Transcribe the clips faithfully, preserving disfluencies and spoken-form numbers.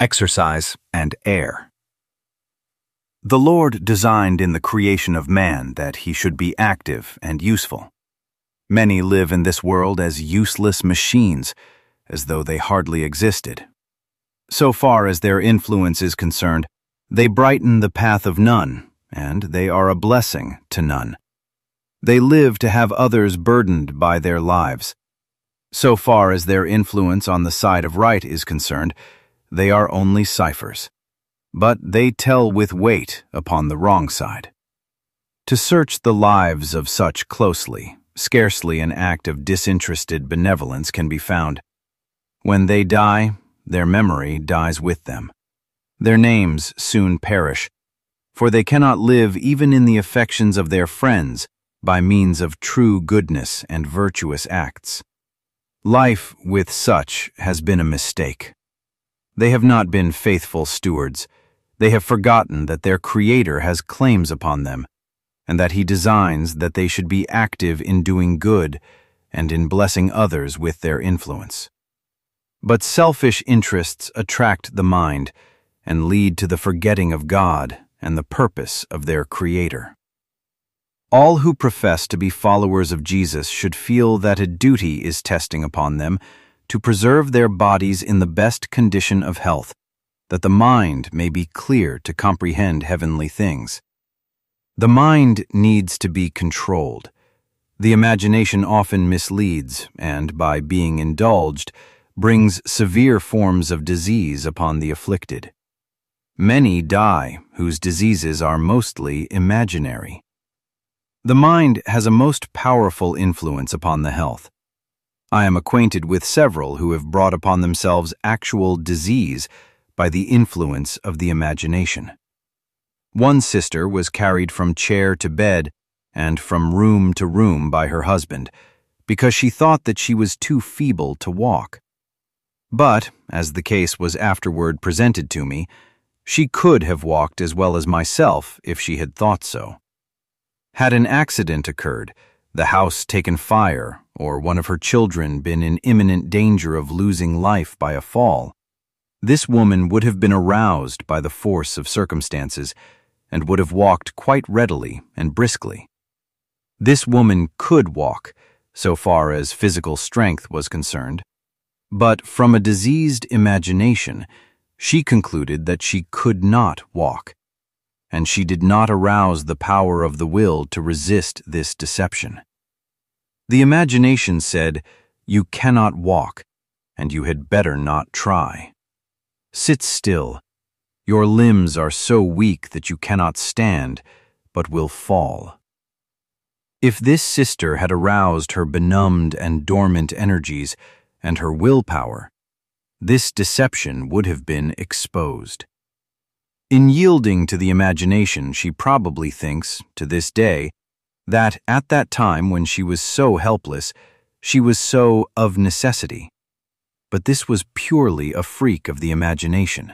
Exercise and air. The Lord designed in the creation of man that he should be active and useful. Many live in this world as useless machines, as though they hardly existed. So far as their influence is concerned, they brighten the path of none, and they are a blessing to none. They live to have others burdened by their lives. So far as their influence on the side of right is concerned, they are only ciphers, but they tell with weight upon the wrong side. To search the lives of such closely, scarcely an act of disinterested benevolence can be found. When they die, their memory dies with them. Their names soon perish, for they cannot live even in the affections of their friends by means of true goodness and virtuous acts. Life with such has been a mistake. They have not been faithful stewards. They have forgotten that their Creator has claims upon them, and that He designs that they should be active in doing good and in blessing others with their influence. But selfish interests attract the mind and lead to the forgetting of God and the purpose of their Creator. All who profess to be followers of Jesus should feel that a duty is testing upon them to preserve their bodies in the best condition of health, that the mind may be clear to comprehend heavenly things. The mind needs to be controlled. The imagination often misleads and, by being indulged, brings severe forms of disease upon the afflicted. Many die whose diseases are mostly imaginary. The mind has a most powerful influence upon the health. I am acquainted with several who have brought upon themselves actual disease by the influence of the imagination. One sister was carried from chair to bed and from room to room by her husband because she thought that she was too feeble to walk. But, as the case was afterward presented to me, she could have walked as well as myself if she had thought so. Had an accident occurred, the house taken fire, or one of her children been in imminent danger of losing life by a fall, this woman would have been aroused by the force of circumstances and would have walked quite readily and briskly. This woman could walk, so far as physical strength was concerned, but from a diseased imagination, she concluded that she could not walk, and she did not arouse the power of the will to resist this deception. The imagination said, "You cannot walk, and you had better not try. Sit still. Your limbs are so weak that you cannot stand, but will fall." If this sister had aroused her benumbed and dormant energies and her willpower, this deception would have been exposed. In yielding to the imagination, she probably thinks, to this day, that at that time when she was so helpless, she was so of necessity. But this was purely a freak of the imagination.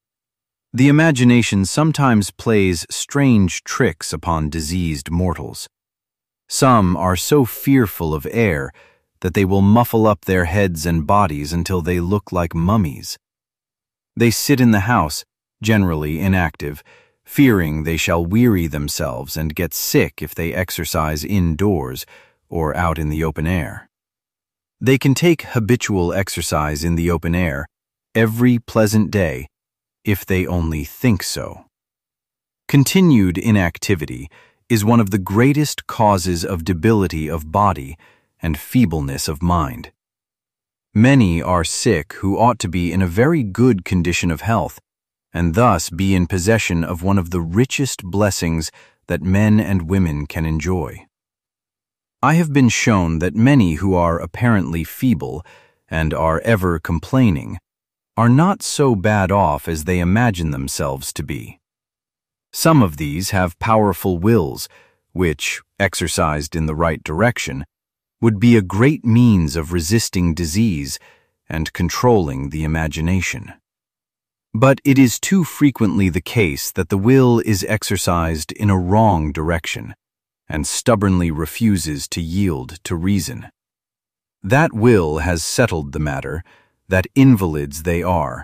The imagination sometimes plays strange tricks upon diseased mortals. Some are so fearful of air that they will muffle up their heads and bodies until they look like mummies. They sit in the house, generally inactive, fearing they shall weary themselves and get sick if they exercise indoors or out in the open air. They can take habitual exercise in the open air every pleasant day if they only think so. Continued inactivity is one of the greatest causes of debility of body and feebleness of mind. Many are sick who ought to be in a very good condition of health, and thus be in possession of one of the richest blessings that men and women can enjoy. I have been shown that many who are apparently feeble and are ever complaining are not so bad off as they imagine themselves to be. Some of these have powerful wills, which, exercised in the right direction, would be a great means of resisting disease and controlling the imagination. But it is too frequently the case that the will is exercised in a wrong direction and stubbornly refuses to yield to reason. That will has settled the matter that invalids they are,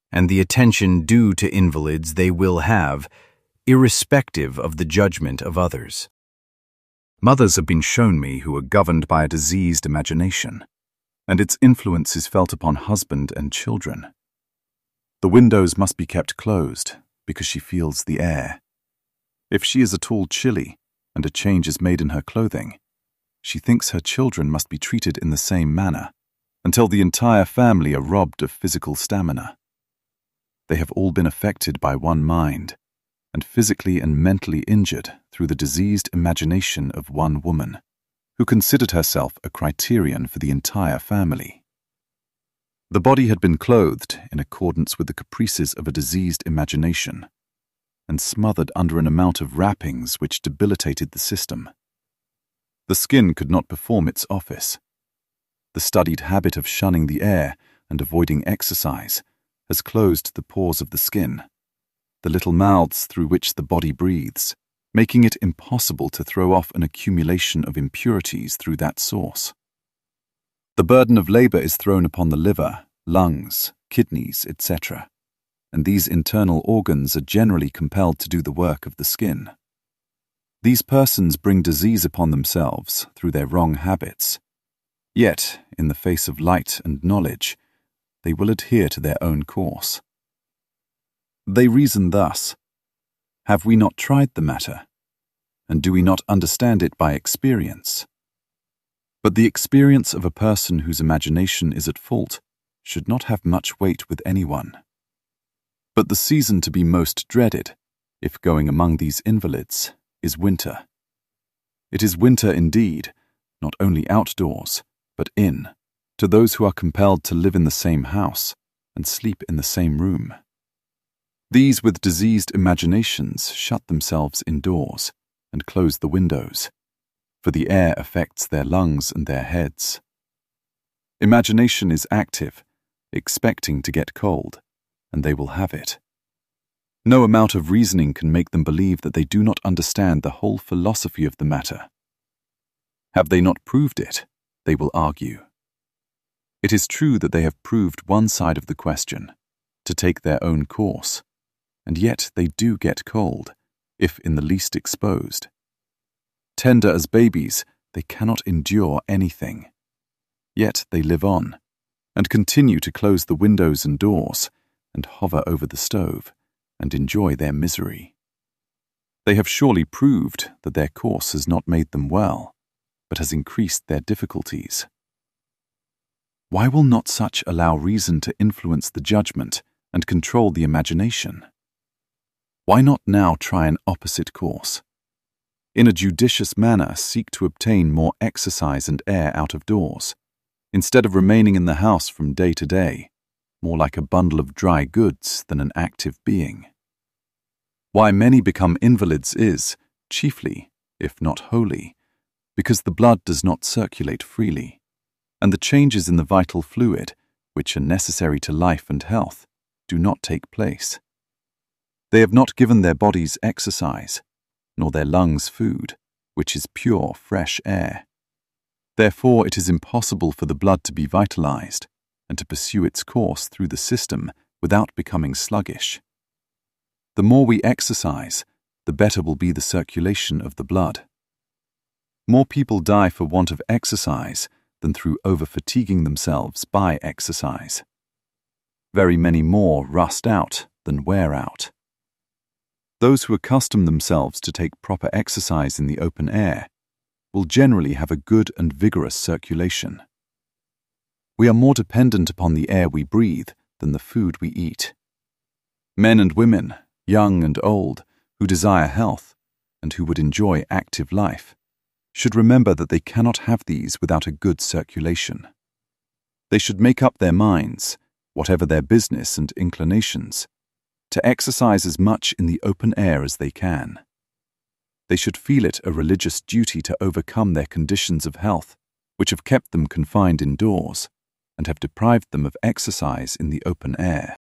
and the attention due to invalids they will have, irrespective of the judgment of others. Mothers have been shown me who are governed by a diseased imagination, and its influence is felt upon husband and children. The windows must be kept closed because she feels the air. If she is at all chilly and a change is made in her clothing, she thinks her children must be treated in the same manner, until the entire family are robbed of physical stamina. They have all been affected by one mind, and physically and mentally injured through the diseased imagination of one woman, who considered herself a criterion for the entire family. The body had been clothed in accordance with the caprices of a diseased imagination, and smothered under an amount of wrappings which debilitated the system. The skin could not perform its office. The studied habit of shunning the air and avoiding exercise has closed the pores of the skin, the little mouths through which the body breathes, making it impossible to throw off an accumulation of impurities through that source. The burden of labor is thrown upon the liver, lungs, kidneys, et cetera, and these internal organs are generally compelled to do the work of the skin. These persons bring disease upon themselves through their wrong habits. Yet, in the face of light and knowledge, they will adhere to their own course. They reason thus: have we not tried the matter? And do we not understand it by experience? But the experience of a person whose imagination is at fault should not have much weight with anyone. But the season to be most dreaded, if going among these invalids, is winter. It is winter indeed, not only outdoors, but in, to those who are compelled to live in the same house and sleep in the same room. These with diseased imaginations shut themselves indoors and close the windows, for the air affects their lungs and their heads. Imagination is active, expecting to get cold, and they will have it. No amount of reasoning can make them believe that they do not understand the whole philosophy of the matter. Have they not proved it? They will argue. It is true that they have proved one side of the question, to take their own course, and yet they do get cold, if in the least exposed. Tender as babies, they cannot endure anything. Yet they live on, and continue to close the windows and doors, and hover over the stove, and enjoy their misery. They have surely proved that their course has not made them well, but has increased their difficulties. Why will not such allow reason to influence the judgment and control the imagination? Why not now try an opposite course? In a judicious manner seek to obtain more exercise and air out of doors, instead of remaining in the house from day to day, more like a bundle of dry goods than an active being. Why many become invalids is, chiefly, if not wholly, because the blood does not circulate freely, and the changes in the vital fluid, which are necessary to life and health, do not take place. They have not given their bodies exercise, nor their lungs food, which is pure, fresh air. Therefore it is impossible for the blood to be vitalized, and to pursue its course through the system without becoming sluggish. The more we exercise, the better will be the circulation of the blood. More people die for want of exercise than through over-fatiguing themselves by exercise. Very many more rust out than wear out. Those who accustom themselves to take proper exercise in the open air will generally have a good and vigorous circulation. We are more dependent upon the air we breathe than the food we eat. Men and women, young and old, who desire health and who would enjoy active life, should remember that they cannot have these without a good circulation. They should make up their minds, whatever their business and inclinations, to exercise as much in the open air as they can. They should feel it a religious duty to overcome their conditions of health, which have kept them confined indoors, and have deprived them of exercise in the open air.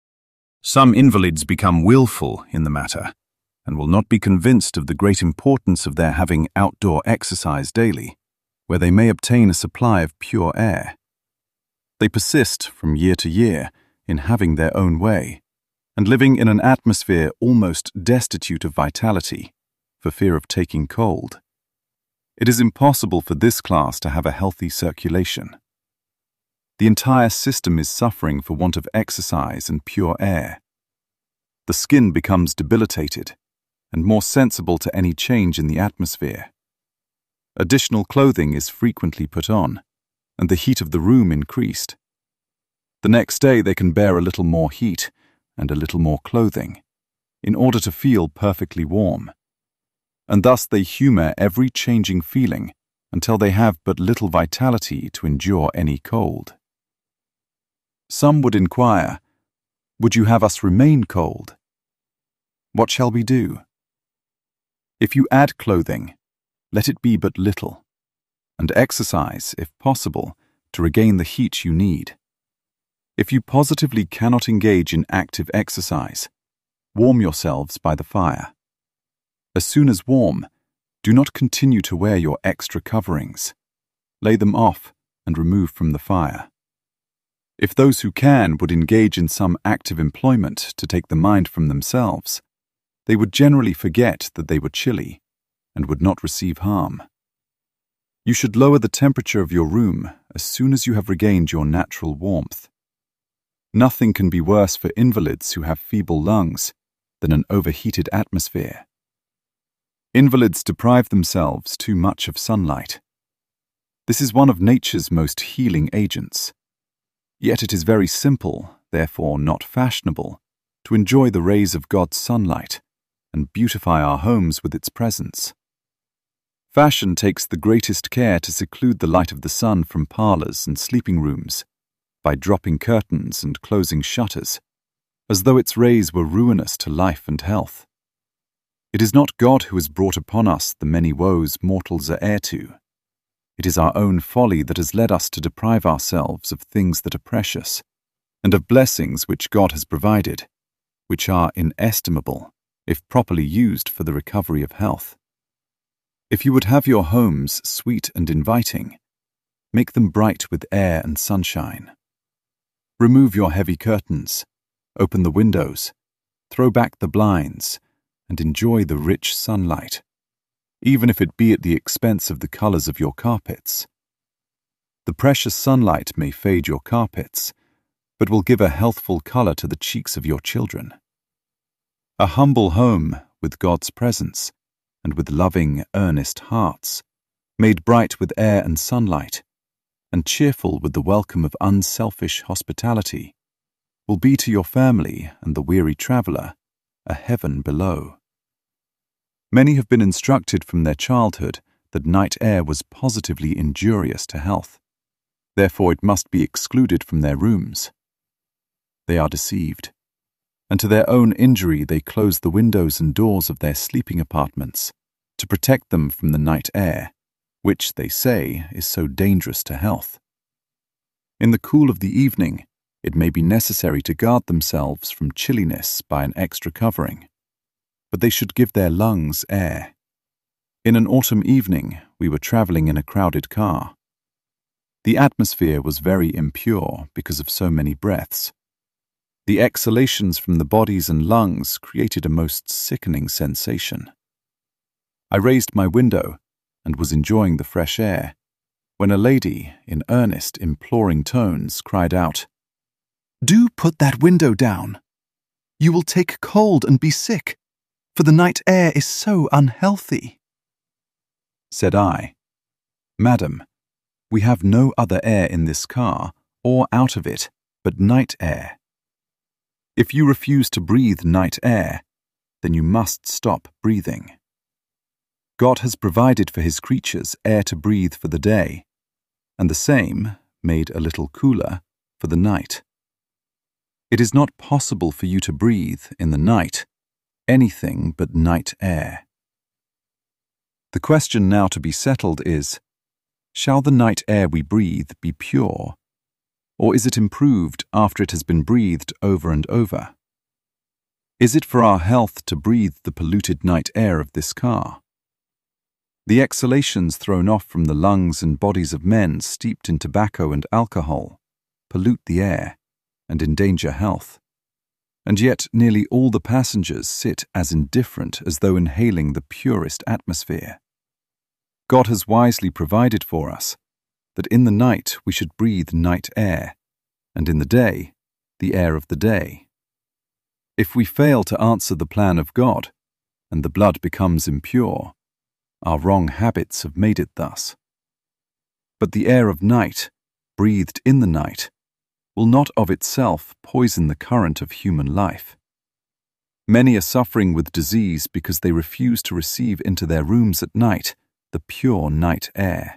Some invalids become willful in the matter, and will not be convinced of the great importance of their having outdoor exercise daily, where they may obtain a supply of pure air. They persist from year to year in having their own way, and living in an atmosphere almost destitute of vitality, for fear of taking cold. It is impossible for this class to have a healthy circulation. The entire system is suffering for want of exercise and pure air. The skin becomes debilitated and more sensible to any change in the atmosphere. Additional clothing is frequently put on, and the heat of the room increased. The next day they can bear a little more heat and a little more clothing, in order to feel perfectly warm. And thus they humour every changing feeling until they have but little vitality to endure any cold. Some would inquire, would you have us remain cold? What shall we do? If you add clothing, let it be but little, and exercise, if possible, to regain the heat you need. If you positively cannot engage in active exercise, warm yourselves by the fire. As soon as warm, do not continue to wear your extra coverings. Lay them off and remove from the fire. If those who can would engage in some active employment to take the mind from themselves, they would generally forget that they were chilly and would not receive harm. You should lower the temperature of your room as soon as you have regained your natural warmth. Nothing can be worse for invalids who have feeble lungs than an overheated atmosphere. Invalids deprive themselves too much of sunlight. This is one of nature's most healing agents. Yet it is very simple, therefore not fashionable, to enjoy the rays of God's sunlight and beautify our homes with its presence. Fashion takes the greatest care to seclude the light of the sun from parlours and sleeping rooms by dropping curtains and closing shutters, as though its rays were ruinous to life and health. It is not God who has brought upon us the many woes mortals are heir to. It is our own folly that has led us to deprive ourselves of things that are precious, and of blessings which God has provided, which are inestimable, if properly used for the recovery of health. If you would have your homes sweet and inviting, make them bright with air and sunshine. Remove your heavy curtains, open the windows, throw back the blinds, and enjoy the rich sunlight, even if it be at the expense of the colours of your carpets. The precious sunlight may fade your carpets, but will give a healthful colour to the cheeks of your children. A humble home with God's presence, and with loving, earnest hearts, made bright with air and sunlight, and cheerful with the welcome of unselfish hospitality, will be to your family and the weary traveller a heaven below. Many have been instructed from their childhood that night air was positively injurious to health. Therefore it must be excluded from their rooms. They are deceived, and to their own injury they close the windows and doors of their sleeping apartments to protect them from the night air, which, they say, is so dangerous to health. In the cool of the evening, it may be necessary to guard themselves from chilliness by an extra covering, but they should give their lungs air. In an autumn evening, we were travelling in a crowded car. The atmosphere was very impure because of so many breaths. The exhalations from the bodies and lungs created a most sickening sensation. I raised my window and was enjoying the fresh air, when a lady, in earnest, imploring tones, cried out, "Do put that window down. You will take cold and be sick, for the night air is so unhealthy." Said I, "Madam, we have no other air in this car, or out of it, but night air. If you refuse to breathe night air, then you must stop breathing. God has provided for his creatures air to breathe for the day, and the same, made a little cooler, for the night. It is not possible for you to breathe, in the night, anything but night air. The question now to be settled is, shall the night air we breathe be pure, or is it improved after it has been breathed over and over? Is it for our health to breathe the polluted night air of this car? The exhalations thrown off from the lungs and bodies of men steeped in tobacco and alcohol pollute the air and endanger health. And yet nearly all the passengers sit as indifferent as though inhaling the purest atmosphere. God has wisely provided for us that in the night we should breathe night air, and in the day, the air of the day. If we fail to answer the plan of God, and the blood becomes impure, our wrong habits have made it thus. But the air of night, breathed in the night, will not of itself poison the current of human life. Many are suffering with disease because they refuse to receive into their rooms at night the pure night air.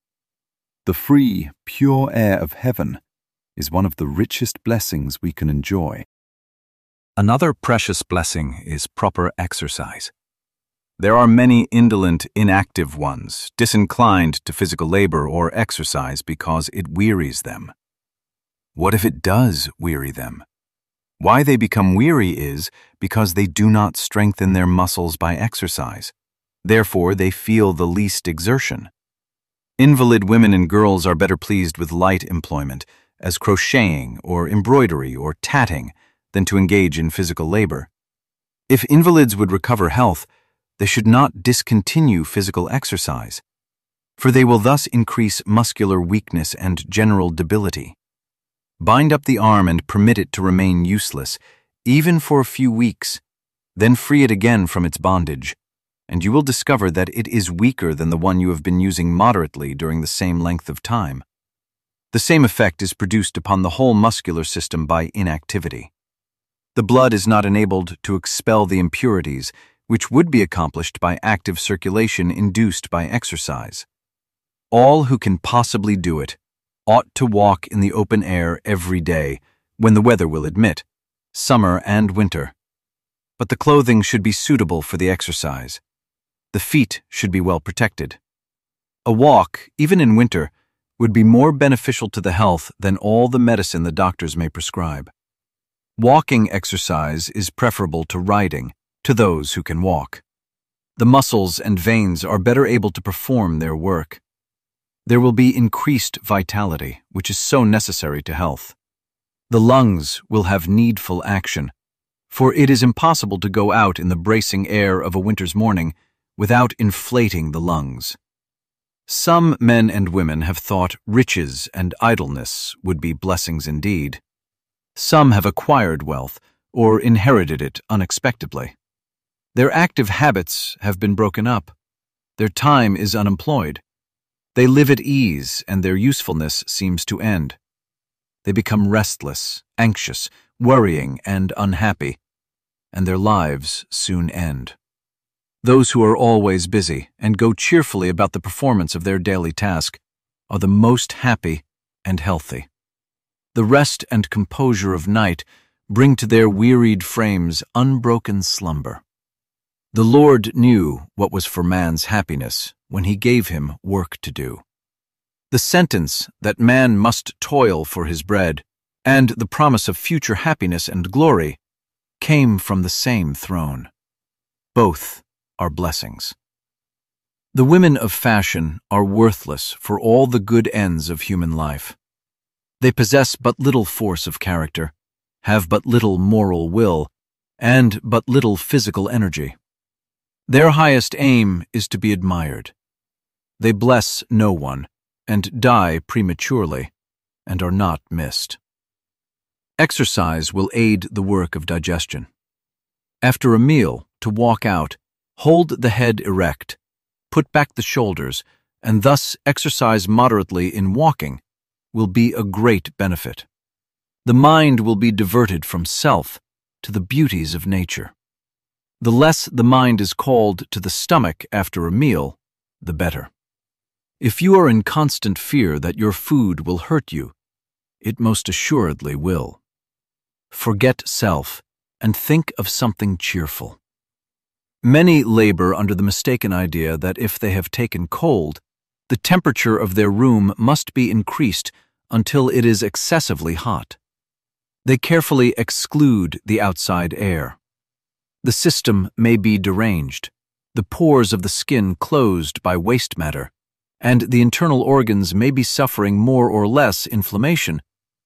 The free, pure air of heaven is one of the richest blessings we can enjoy. Another precious blessing is proper exercise. There are many indolent, inactive ones, disinclined to physical labor or exercise because it wearies them. What if it does weary them? Why they become weary is because they do not strengthen their muscles by exercise. Therefore, they feel the least exertion. Invalid women and girls are better pleased with light employment, as crocheting or embroidery or tatting, than to engage in physical labor. If invalids would recover health, they should not discontinue physical exercise, for they will thus increase muscular weakness and general debility. Bind up the arm and permit it to remain useless, even for a few weeks, then free it again from its bondage, and you will discover that it is weaker than the one you have been using moderately during the same length of time. The same effect is produced upon the whole muscular system by inactivity. The blood is not enabled to expel the impurities, which would be accomplished by active circulation induced by exercise. All who can possibly do it ought to walk in the open air every day, when the weather will admit, summer and winter. But the clothing should be suitable for the exercise. The feet should be well protected. A walk, even in winter, would be more beneficial to the health than all the medicine the doctors may prescribe. Walking exercise is preferable to riding, to those who can walk. The muscles and veins are better able to perform their work. There will be increased vitality, which is so necessary to health. The lungs will have needful action, for it is impossible to go out in the bracing air of a winter's morning without inflating the lungs. Some men and women have thought riches and idleness would be blessings indeed. Some have acquired wealth or inherited it unexpectedly. Their active habits have been broken up. Their time is unemployed. They live at ease, and their usefulness seems to end. They become restless, anxious, worrying, and unhappy, and their lives soon end. Those who are always busy and go cheerfully about the performance of their daily task are the most happy and healthy. The rest and composure of night bring to their wearied frames unbroken slumber. The Lord knew what was for man's happiness when he gave him work to do. The sentence that man must toil for his bread and the promise of future happiness and glory came from the same throne. Both are blessings. The women of fashion are worthless for all the good ends of human life. They possess but little force of character, have but little moral will, and but little physical energy. Their highest aim is to be admired. They bless no one, and die prematurely, and are not missed. Exercise will aid the work of digestion. After a meal, to walk out, hold the head erect, put back the shoulders, and thus exercise moderately in walking, will be a great benefit. The mind will be diverted from self to the beauties of nature. The less the mind is called to the stomach after a meal, the better. If you are in constant fear that your food will hurt you, it most assuredly will. Forget self and think of something cheerful. Many labor under the mistaken idea that if they have taken cold, the temperature of their room must be increased until it is excessively hot. They carefully exclude the outside air. The system may be deranged, the pores of the skin closed by waste matter, and the internal organs may be suffering more or less inflammation,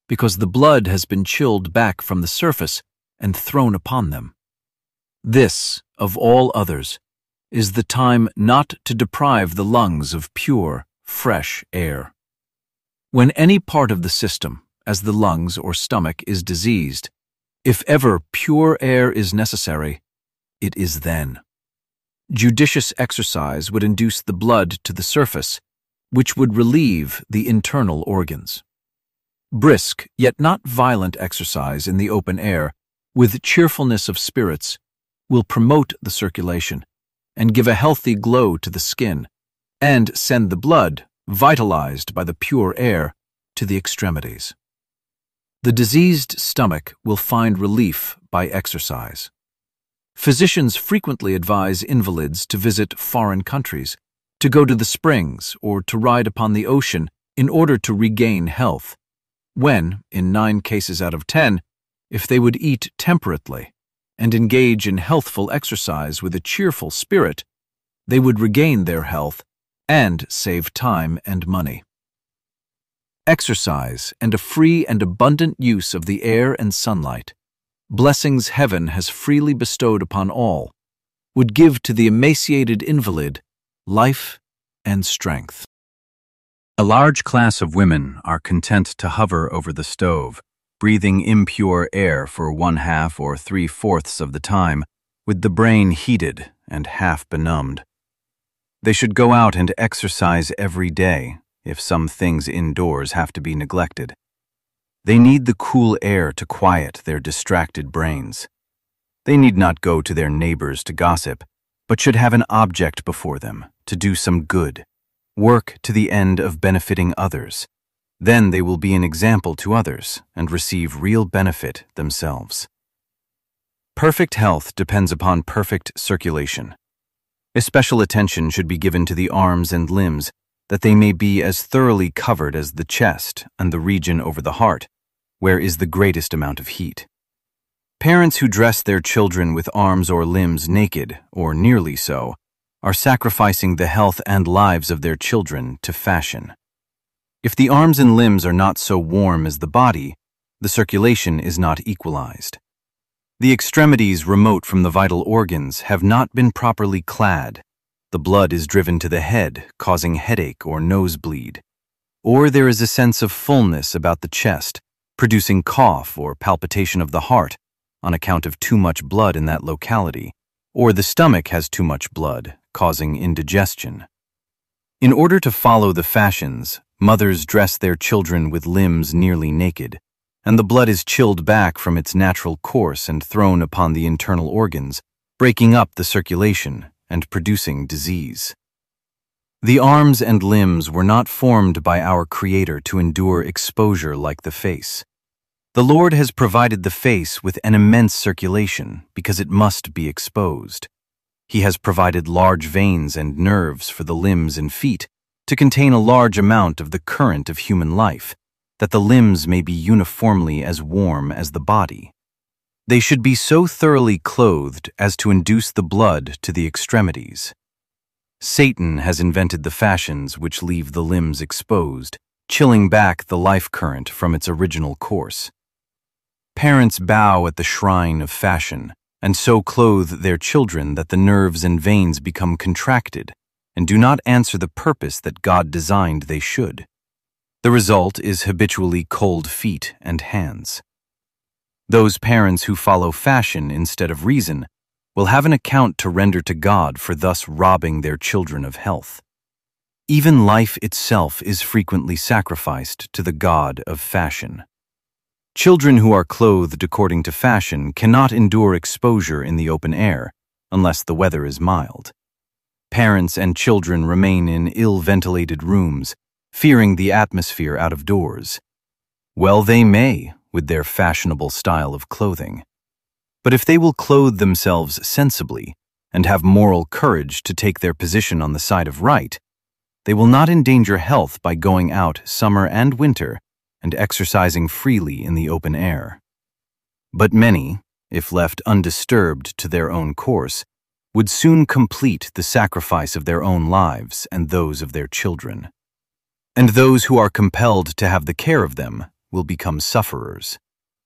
because the blood has been chilled back from the surface and thrown upon them. This, of all others, is the time not to deprive the lungs of pure, fresh air. When any part of the system, as the lungs or stomach, is diseased, if ever pure air is necessary, it is then. Judicious exercise would induce the blood to the surface, which would relieve the internal organs. Brisk, yet not violent exercise in the open air, with cheerfulness of spirits, will promote the circulation and give a healthy glow to the skin, and send the blood, vitalized by the pure air, to the extremities. The diseased stomach will find relief by exercise. Physicians frequently advise invalids to visit foreign countries, to go to the springs, or to ride upon the ocean in order to regain health, when, in nine cases out of ten, if they would eat temperately and engage in healthful exercise with a cheerful spirit, they would regain their health and save time and money. Exercise and a free and abundant use of the air and sunlight, blessings heaven has freely bestowed upon all, would give to the emaciated invalid life and strength. A large class of women are content to hover over the stove, breathing impure air for one-half or three-fourths of the time, with the brain heated and half benumbed. They should go out and exercise every day, if some things indoors have to be neglected. They need the cool air to quiet their distracted brains. They need not go to their neighbors to gossip, but should have an object before them, to do some good, work to the end of benefiting others. Then they will be an example to others and receive real benefit themselves. Perfect health depends upon perfect circulation. Especial attention should be given to the arms and limbs, that they may be as thoroughly covered as the chest and the region over the heart, where is the greatest amount of heat. Parents who dress their children with arms or limbs naked, or nearly so, are sacrificing the health and lives of their children to fashion. If the arms and limbs are not so warm as the body, the circulation is not equalized. The extremities remote from the vital organs have not been properly clad. The blood is driven to the head, causing headache or nosebleed. Or there is a sense of fullness about the chest, producing cough or palpitation of the heart on account of too much blood in that locality, or the stomach has too much blood, causing indigestion. In order to follow the fashions, mothers dress their children with limbs nearly naked, and the blood is chilled back from its natural course and thrown upon the internal organs, breaking up the circulation and producing disease. The arms and limbs were not formed by our Creator to endure exposure like the face. The Lord has provided the face with an immense circulation because it must be exposed. He has provided large veins and nerves for the limbs and feet to contain a large amount of the current of human life, that the limbs may be uniformly as warm as the body. They should be so thoroughly clothed as to induce the blood to the extremities. Satan has invented the fashions which leave the limbs exposed, chilling back the life current from its original course. Parents bow at the shrine of fashion, and so clothe their children that the nerves and veins become contracted, and do not answer the purpose that God designed they should. The result is habitually cold feet and hands. Those parents who follow fashion instead of reason will have an account to render to God for thus robbing their children of health. Even life itself is frequently sacrificed to the god of fashion. Children who are clothed according to fashion cannot endure exposure in the open air unless the weather is mild. Parents and children remain in ill-ventilated rooms, fearing the atmosphere out of doors. Well, they may, with their fashionable style of clothing. But if they will clothe themselves sensibly and have moral courage to take their position on the side of right, they will not endanger health by going out summer and winter and exercising freely in the open air. But many, if left undisturbed to their own course, would soon complete the sacrifice of their own lives and those of their children. And those who are compelled to have the care of them will become sufferers.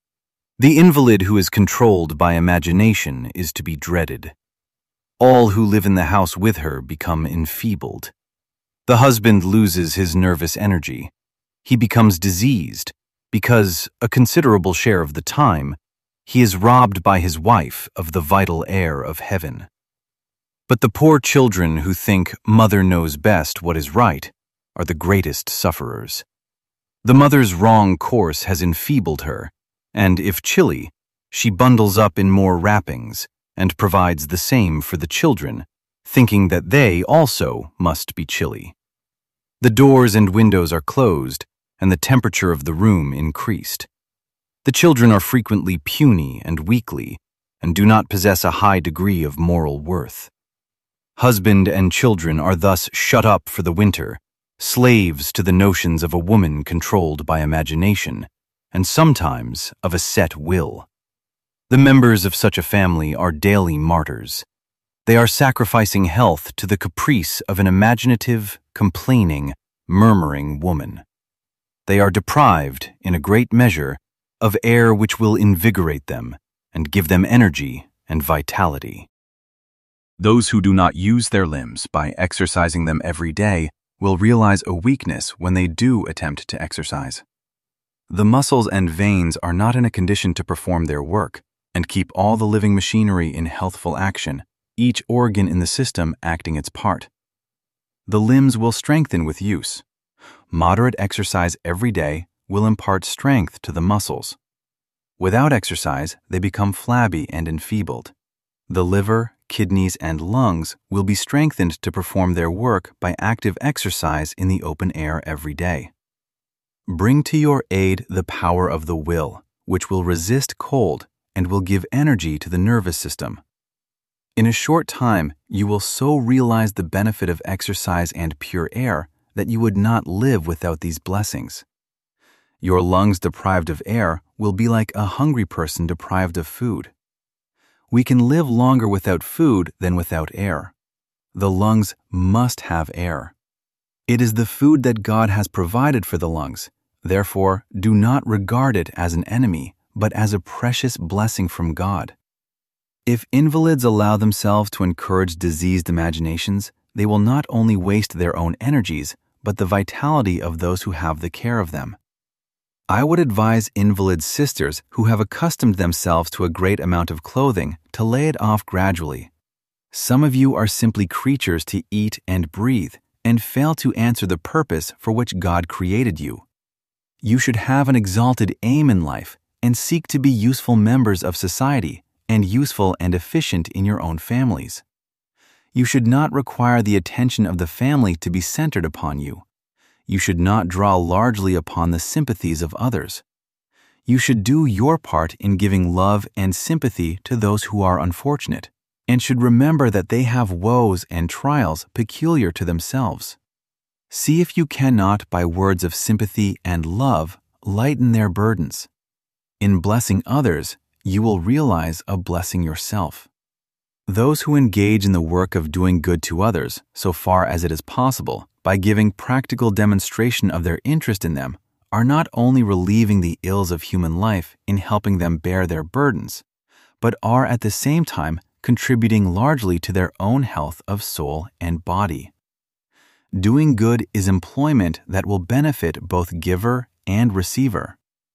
The invalid who is controlled by imagination is to be dreaded. All who live in the house with her become enfeebled. The husband loses his nervous energy. He becomes diseased because, a considerable share of the time, he is robbed by his wife of the vital air of heaven. But the poor children who think mother knows best what is right are the greatest sufferers. The mother's wrong course has enfeebled her, and if chilly, she bundles up in more wrappings and provides the same for the children, thinking that they also must be chilly. The doors and windows are closed, and the temperature of the room increased. The children are frequently puny and weakly, and do not possess a high degree of moral worth. Husband and children are thus shut up for the winter, slaves to the notions of a woman controlled by imagination, and sometimes of a set will. The members of such a family are daily martyrs. They are sacrificing health to the caprice of an imaginative, complaining, murmuring woman. They are deprived, in a great measure, of air which will invigorate them and give them energy and vitality. Those who do not use their limbs by exercising them every day will realize a weakness when they do attempt to exercise. The muscles and veins are not in a condition to perform their work and keep all the living machinery in healthful action, each organ in the system acting its part. The limbs will strengthen with use. Moderate exercise every day will impart strength to the muscles. Without exercise, they become flabby and enfeebled. The liver, kidneys, and lungs will be strengthened to perform their work by active exercise in the open air every day. Bring to your aid the power of the will, which will resist cold and will give energy to the nervous system. In a short time, you will so realize the benefit of exercise and pure air that you would not live without these blessings. Your lungs deprived of air will be like a hungry person deprived of food. We can live longer without food than without air. The lungs must have air. It is the food that God has provided for the lungs. Therefore, do not regard it as an enemy, but as a precious blessing from God. If invalids allow themselves to encourage diseased imaginations, they will not only waste their own energies, but the vitality of those who have the care of them. I would advise invalid sisters who have accustomed themselves to a great amount of clothing to lay it off gradually. Some of you are simply creatures to eat and breathe and fail to answer the purpose for which God created you. You should have an exalted aim in life and seek to be useful members of society and useful and efficient in your own families. You should not require the attention of the family to be centered upon you. You should not draw largely upon the sympathies of others. You should do your part in giving love and sympathy to those who are unfortunate, and should remember that they have woes and trials peculiar to themselves. See if you cannot, by words of sympathy and love, lighten their burdens. In blessing others, you will realize a blessing yourself. Those who engage in the work of doing good to others, so far as it is possible, by giving practical demonstration of their interest in them, are not only relieving the ills of human life in helping them bear their burdens, but are at the same time contributing largely to their own health of soul and body. Doing good is employment that will benefit both giver and receiver.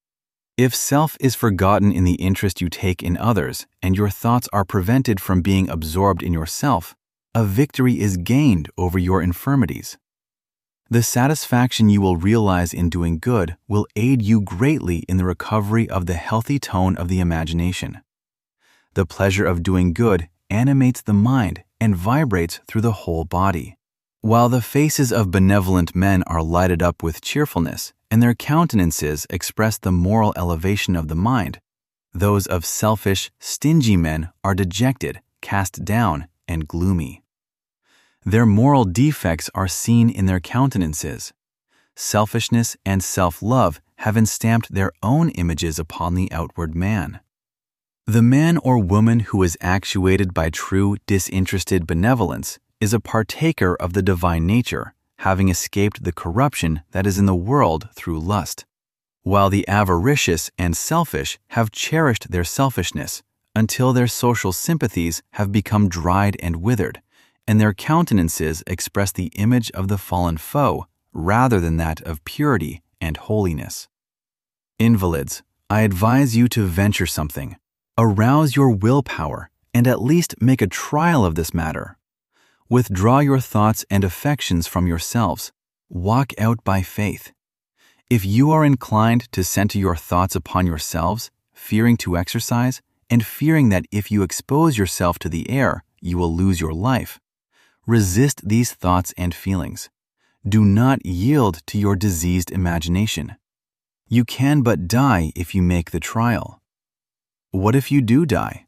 If self is forgotten in the interest you take in others, and your thoughts are prevented from being absorbed in yourself, a victory is gained over your infirmities. The satisfaction you will realize in doing good will aid you greatly in the recovery of the healthy tone of the imagination. The pleasure of doing good animates the mind and vibrates through the whole body. While the faces of benevolent men are lighted up with cheerfulness, and their countenances express the moral elevation of the mind, those of selfish, stingy men are dejected, cast down, and gloomy. Their moral defects are seen in their countenances. Selfishness and self-love have enstamped their own images upon the outward man. The man or woman who is actuated by true disinterested benevolence is a partaker of the divine nature, having escaped the corruption that is in the world through lust. while the avaricious and selfish have cherished their selfishness until their social sympathies have become dried and withered, and their countenances express the image of the fallen foe rather than that of purity and holiness. Invalids, I advise you to venture something. Arouse your willpower and at least make a trial of this matter. Withdraw your thoughts and affections from yourselves. Walk out by faith. If you are inclined to center your thoughts upon yourselves, fearing to exercise, and fearing that if you expose yourself to the air, you will lose your life, resist these thoughts and feelings. Do not yield to your diseased imagination. You can but die if you make the trial. What if you do die?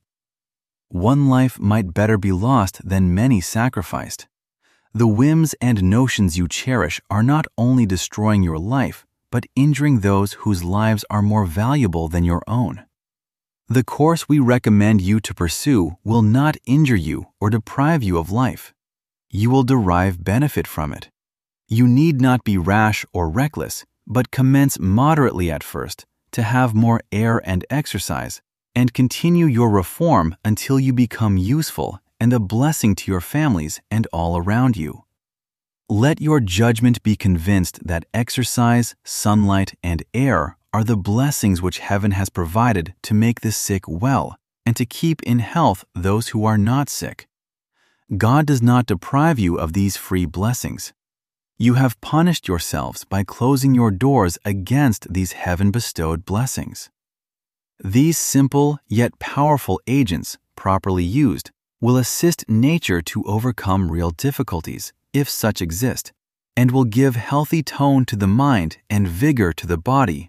One life might better be lost than many sacrificed. The whims and notions you cherish are not only destroying your life, but injuring those whose lives are more valuable than your own. The course we recommend you to pursue will not injure you or deprive you of life. You will derive benefit from it. You need not be rash or reckless, but commence moderately at first to have more air and exercise, and continue your reform until you become useful and a blessing to your families and all around you. Let your judgment be convinced that exercise, sunlight, and air are the blessings which heaven has provided to make the sick well and to keep in health those who are not sick. God does not deprive you of these free blessings. You have punished yourselves by closing your doors against these heaven-bestowed blessings. These simple yet powerful agents, properly used, will assist nature to overcome real difficulties, if such exist, and will give healthy tone to the mind and vigor to the body.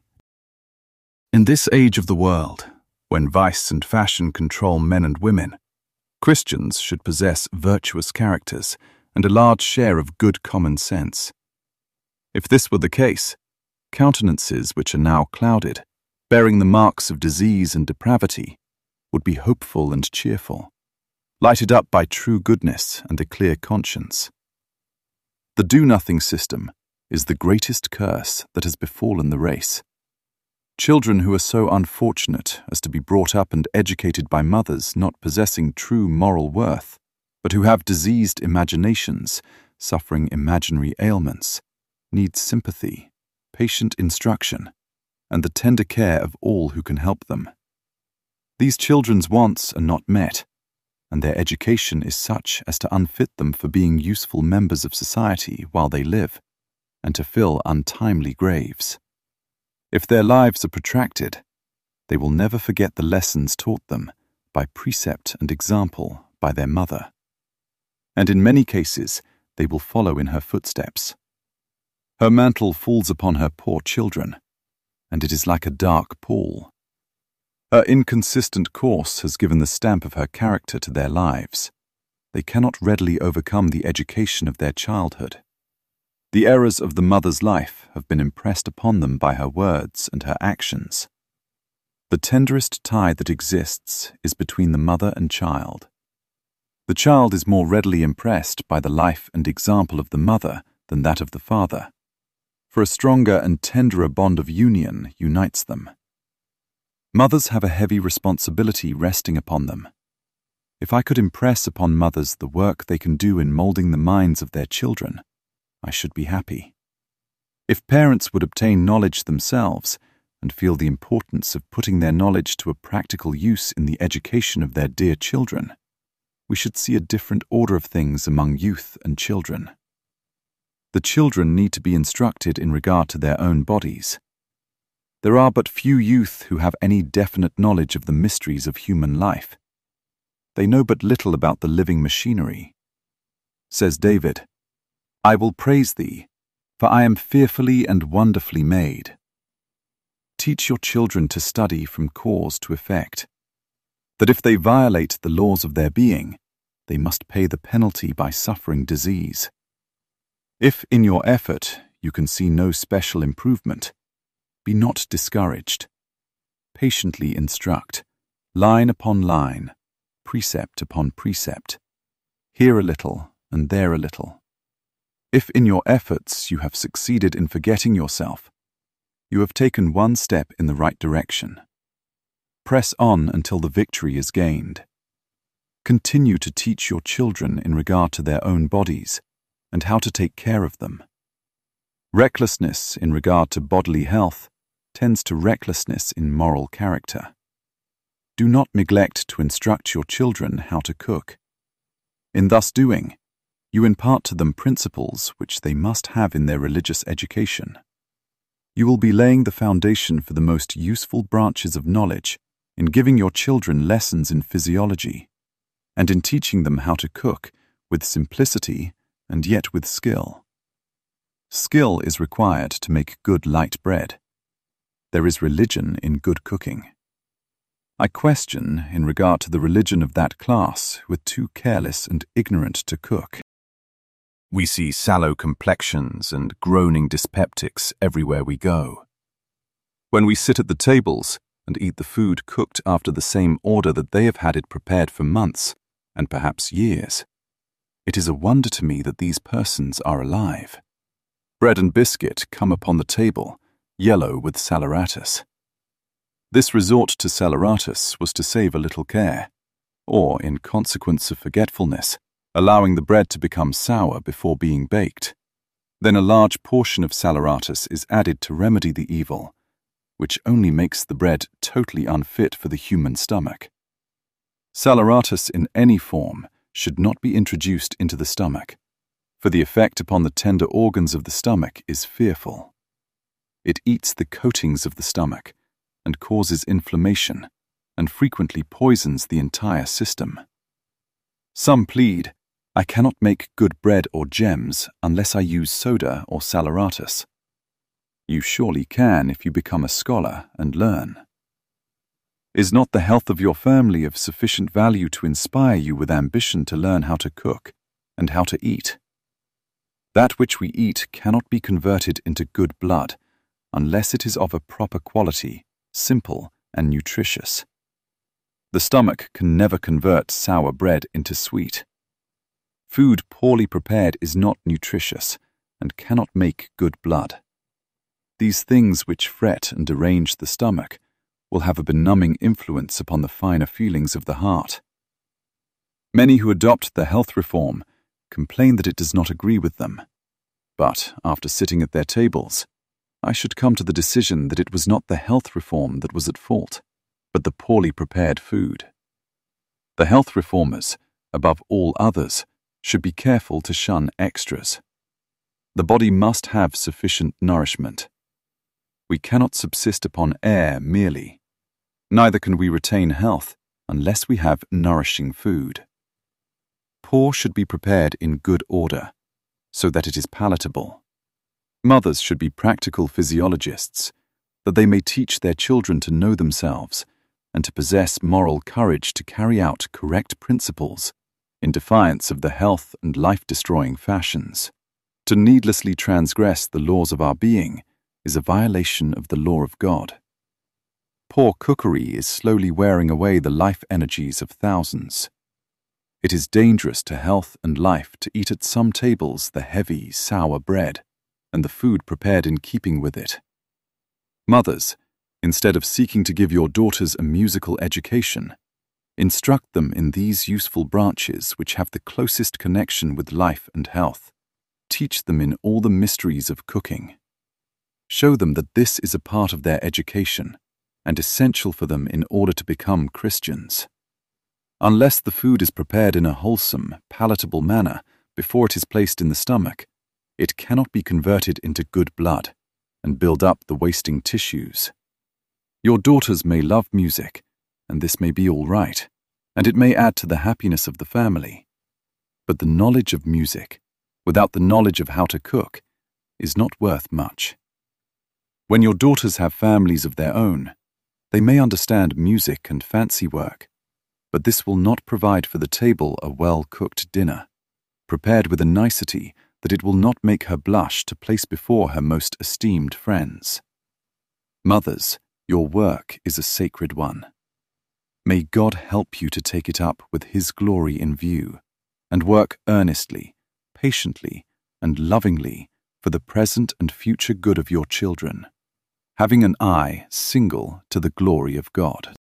In this age of the world, when vice and fashion control men and women, Christians should possess virtuous characters and a large share of good common sense. If this were the case, countenances which are now clouded, bearing the marks of disease and depravity, would be hopeful and cheerful, lighted up by true goodness and a clear conscience. The do-nothing system is the greatest curse that has befallen the race. Children who are so unfortunate as to be brought up and educated by mothers not possessing true moral worth, but who have diseased imaginations, suffering imaginary ailments, need sympathy, patient instruction, and the tender care of all who can help them. These children's wants are not met, and their education is such as to unfit them for being useful members of society while they live, and to fill untimely graves. If their lives are protracted, they will never forget the lessons taught them by precept and example by their mother, and in many cases they will follow in her footsteps. Her mantle falls upon her poor children, and it is like a dark pall. Her inconsistent course has given the stamp of her character to their lives. They cannot readily overcome the education of their childhood. The errors of the mother's life have been impressed upon them by her words and her actions. The tenderest tie that exists is between the mother and child. The child is more readily impressed by the life and example of the mother than that of the father, for a stronger and tenderer bond of union unites them. Mothers have a heavy responsibility resting upon them. If I could impress upon mothers the work they can do in molding the minds of their children, I should be happy. If parents would obtain knowledge themselves and feel the importance of putting their knowledge to a practical use in the education of their dear children, we should see a different order of things among youth and children. The children need to be instructed in regard to their own bodies. There are but few youth who have any definite knowledge of the mysteries of human life. They know but little about the living machinery. Says David, "I will praise thee, for I am fearfully and wonderfully made." Teach your children to study from cause to effect, that if they violate the laws of their being, they must pay the penalty by suffering disease. If in your effort you can see no special improvement, be not discouraged. Patiently instruct, line upon line, precept upon precept, here a little and there a little. If in your efforts you have succeeded in forgetting yourself, you have taken one step in the right direction. Press on until the victory is gained. Continue to teach your children in regard to their own bodies and how to take care of them. Recklessness in regard to bodily health tends to recklessness in moral character. Do not neglect to instruct your children how to cook. In thus doing, you impart to them principles which they must have in their religious education. You will be laying the foundation for the most useful branches of knowledge in giving your children lessons in physiology, and in teaching them how to cook with simplicity and yet with skill. Skill is required to make good light bread. There is religion in good cooking. I question in regard to the religion of that class who are too careless and ignorant to cook. We see sallow complexions and groaning dyspeptics everywhere we go. When we sit at the tables and eat the food cooked after the same order that they have had it prepared for months, and perhaps years, it is a wonder to me that these persons are alive. Bread and biscuit come upon the table, yellow with saleratus. This resort to saleratus was to save a little care, or, in consequence of forgetfulness, allowing the bread to become sour before being baked. Then a large portion of saleratus is added to remedy the evil, which only makes the bread totally unfit for the human stomach. Saleratus in any form should not be introduced into the stomach, for the effect upon the tender organs of the stomach is fearful. It eats the coatings of the stomach and causes inflammation, and frequently poisons the entire system. Some plead, I cannot make good bread or gems unless I use soda or saleratus. You surely can if you become a scholar and learn. Is not the health of your family of sufficient value to inspire you with ambition to learn how to cook and how to eat? That which we eat cannot be converted into good blood unless it is of a proper quality, simple and nutritious. The stomach can never convert sour bread into sweet. Food poorly prepared is not nutritious and cannot make good blood. These things which fret and derange the stomach will have a benumbing influence upon the finer feelings of the heart. Many who adopt the health reform complain that it does not agree with them, but after sitting at their tables, I should come to the decision that it was not the health reform that was at fault, but the poorly prepared food. The health reformers, above all others, should be careful to shun extras. The body must have sufficient nourishment. We cannot subsist upon air merely. Neither can we retain health unless we have nourishing food. Poor should be prepared in good order, so that it is palatable. Mothers should be practical physiologists, that they may teach their children to know themselves and to possess moral courage to carry out correct principles in defiance of the health and life-destroying fashions. To needlessly transgress the laws of our being is a violation of the law of God. Poor cookery is slowly wearing away the life energies of thousands. It is dangerous to health and life to eat at some tables the heavy, sour bread, and the food prepared in keeping with it. Mothers, instead of seeking to give your daughters a musical education, instruct them in these useful branches which have the closest connection with life and health. Teach them in all the mysteries of cooking. Show them that this is a part of their education and essential for them in order to become Christians. Unless the food is prepared in a wholesome, palatable manner before it is placed in the stomach, it cannot be converted into good blood and build up the wasting tissues. Your daughters may love music, and this may be all right, and it may add to the happiness of the family. But the knowledge of music, without the knowledge of how to cook, is not worth much. When your daughters have families of their own, they may understand music and fancy work, but this will not provide for the table a well-cooked dinner, prepared with a nicety that it will not make her blush to place before her most esteemed friends. Mothers, your work is a sacred one. May God help you to take it up with His glory in view, and work earnestly, patiently, and lovingly for the present and future good of your children. having an eye single to the glory of God.